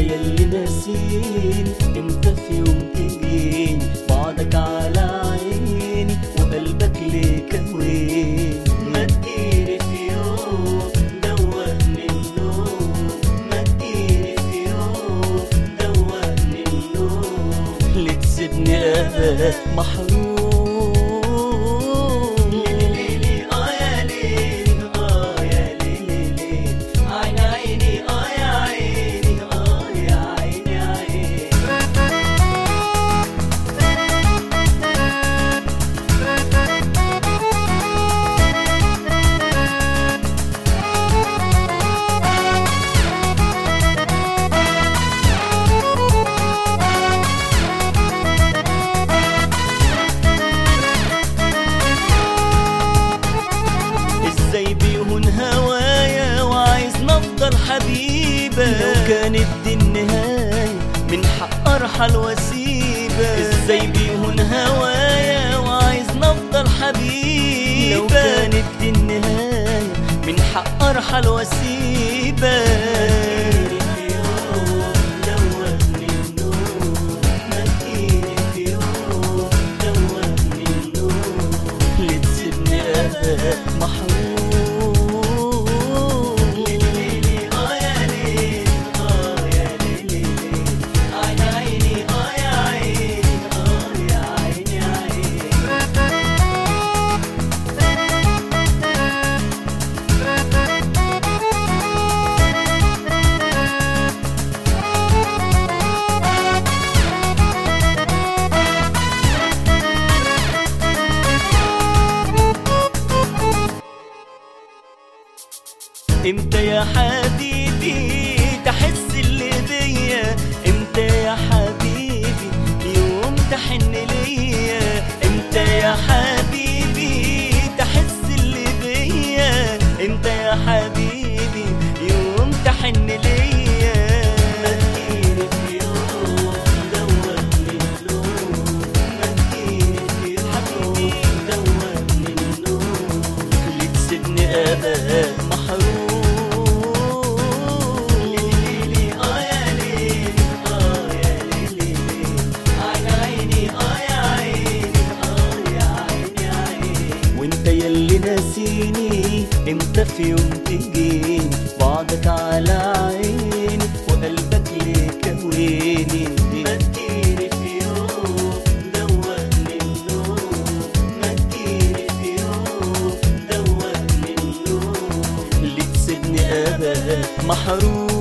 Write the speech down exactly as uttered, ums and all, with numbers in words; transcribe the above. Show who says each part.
Speaker 1: ياللي ناسيني امتى في يوم تجيني بعدك على عيني وقلبك ليه كويني. ما تجيني في يوم دوقني النوم، ما تجيني في يوم دوقني النوم، ليه تسيبني ابقى محروم. ازاي بيهون هوايا وعايز نفضل حبيبة، لو كانت دي النهاية من حق ارحل واسيبة. ازاي بيهون هوايا وعايز نفضل حبيبة، لو كانت دي النهاية من حق ارحل واسيبة. امتى يا حبيبي تحس اللي بيا، امتى يا حبيبي يوم تحن ليا، امتى يا حبيبي تحس اللي بيا، امتى يا حبيبي يوم تحن ليا. ما تجيني في يوم دوقني النوم، ما تجيني في يوم دوقني النوم، ليه تسيبني ابقى محروم. ياللي ناسيني امتى في يوم تجيني بعدك على عيني وقلبك ليه كويني. ما تجيني في يوم دوقني النوم، ما تجيني في يوم دوقني النوم، ليه تسيبني ابقى محروم.